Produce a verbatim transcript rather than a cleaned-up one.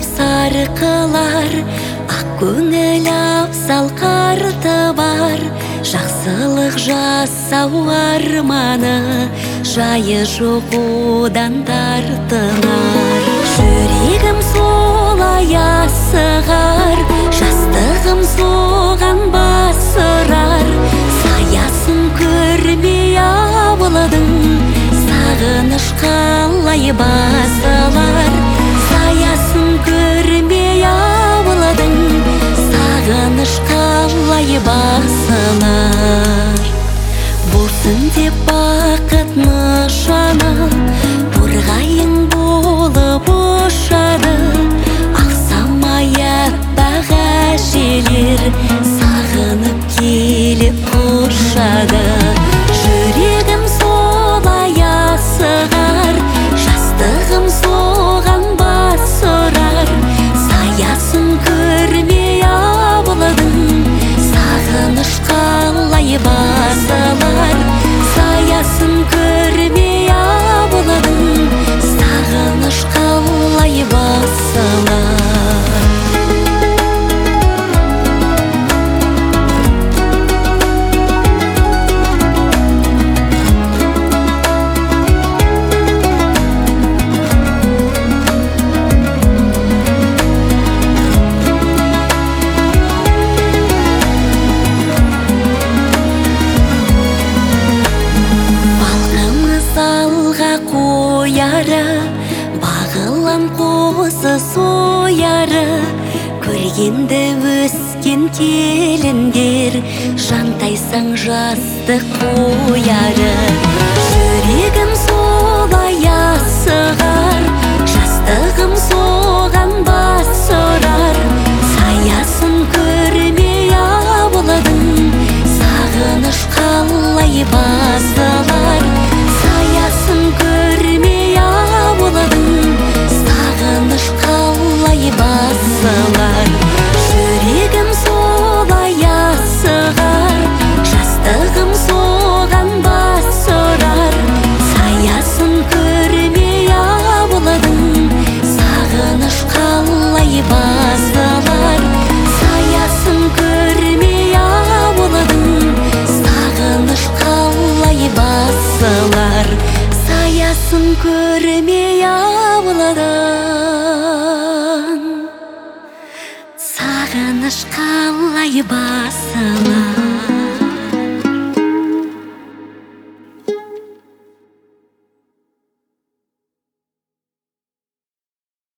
сарқылар, ақ көңіл абзал қарты бар. Жақсылық жасау арманы, жайы жоқ одан тартынар. Жүрегім солай асығар, жастығым соған басырар. Саясын көрмей ауылдың, сағыныш қалай басылар. Саясын көрмей ауылдың, сағыныш қалай басылар. Болсын деп бақыт нышаны, торғайың болып ұшады. Ақсамай аппақ әжелер, сағынып келіп құшады. Жүрегім солай асығар, жастығым соған басырар. Саясын көрмей ауылдың, сағыныш қалай басылар. Саясын көрмей ауылдың, сағыныш қалай басылар. Бағылам қозы сояры, көргенді өскен келіндер, жантайсаң жастық қояры. Жүрегім солай асығар, жастығым соған басырар. Саясын көрмей ауылдың, сағыныш қалай басылар. Саясын көрмей ауылдың, сағыныш қалай басылар. Жүрегім солай асығар, жастығым соған басырар. Саясын көрмей ауылдың, сағыныш қалай басылар. Саясын көрмей ауылдың, сағыныш қалай басылар. Саясын көрмей ауылдың, сағыныш қалай басылар.